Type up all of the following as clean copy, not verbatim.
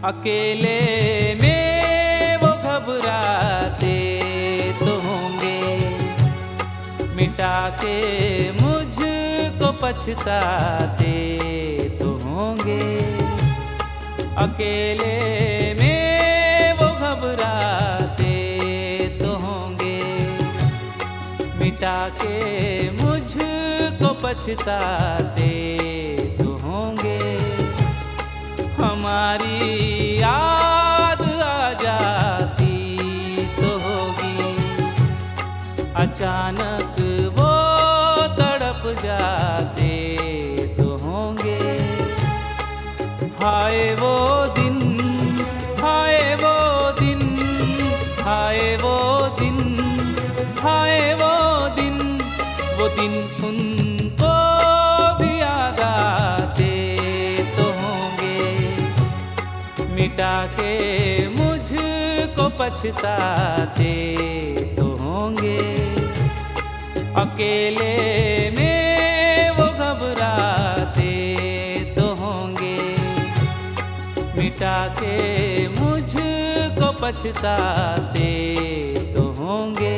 अकेले में वो घबराते तो होंगे, मिटा के मुझको पछताते तो होंगे। अकेले में वो घबराते तो होंगे, मिटा के मुझको पछताते तो होंगे। हमारी याद आ जाती तो होगी, अचानक वो तड़प जाते तो होंगे। हाय वो दिन, हाय वो दिन, हाय वो दिन, हाय वो दिन, वो दिन उनको भी याद आते तो होंगे, मिटा के मुझको पछताते तो होंगे। अकेले में वो घबराते तो होंगे, मिटा के मुझको पछताते तो होंगे।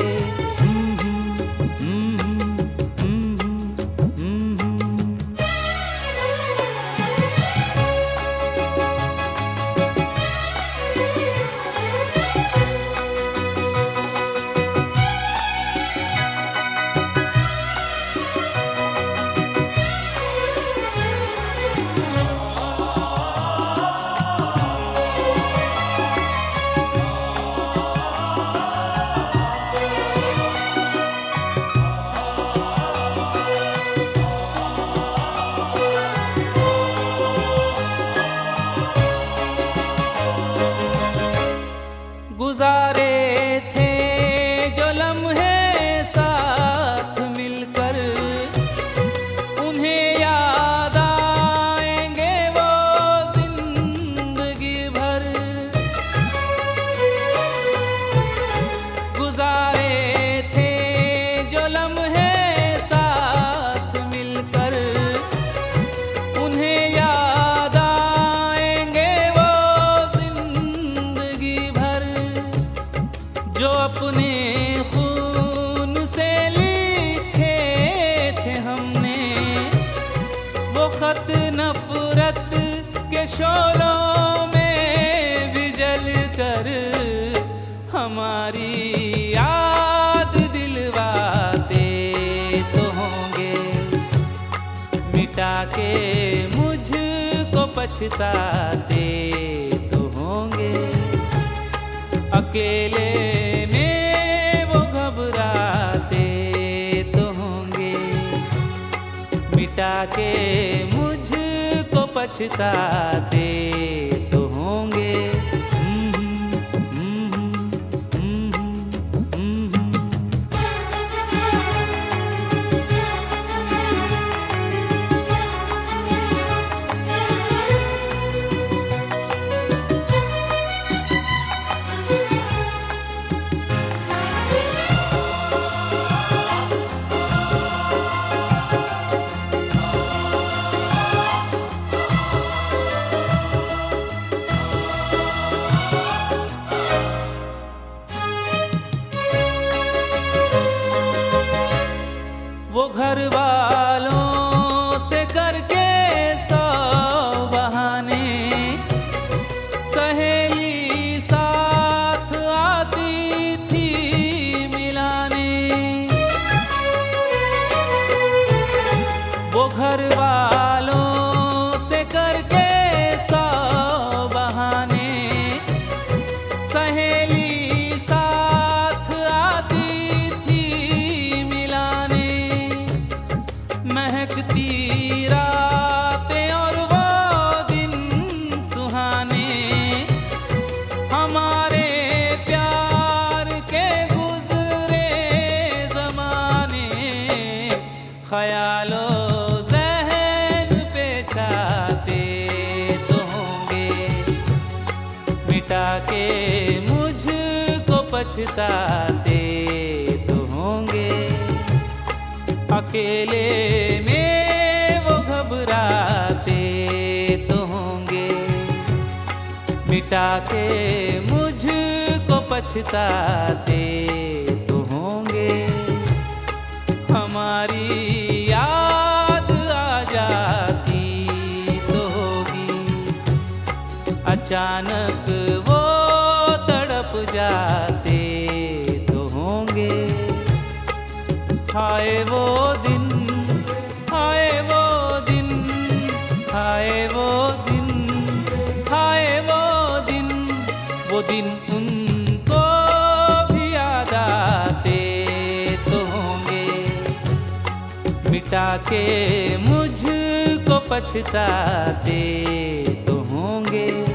गुजारे थे जो लम्हे साथ मिलकर, उन्हें याद आएंगे वो जिंदगी भर। गुजारे थे जो लम्हे साथ मिलकर, उन्हें याद आएंगे वो जिंदगी भर। जो अपने खून से लिखे थे हमने वो खत, नफरत के शोलों में भी जल कर हमारी याद दिलवाते तो होंगे, मिटा के मुझको पछताते तो होंगे। अकेले में वो घबराते तो होंगे, मिटा के मुझको पछताते तो होंगे। वो घर वालों से करके 100 बहाने, सहेली साथ आती थी मिलाने। वो घर वालों से करके 100 बहाने, सहेली साथ आती थी मिलाने। महकती रातें और वो दिन सुहाने, हमारे प्यार के गुजरे ज़माने। ख्यालों ज़हन पे छाते तो होंगे, मिटा के मुझको पछताते तो होंगे। अकेले में वो घबराते तो होंगे, मिटा के मुझको पछताते तो होंगे। हमारी याद आ जाती तो होगी, अचानक वो तड़प जाते तो होंगे। हाय वो दिन, हाय वो दिन, हाय वो दिन, हाय वो दिन, वो दिन उनको भी याद आते तो होंगे। मिटा के मुझको पछताते तो होंगे।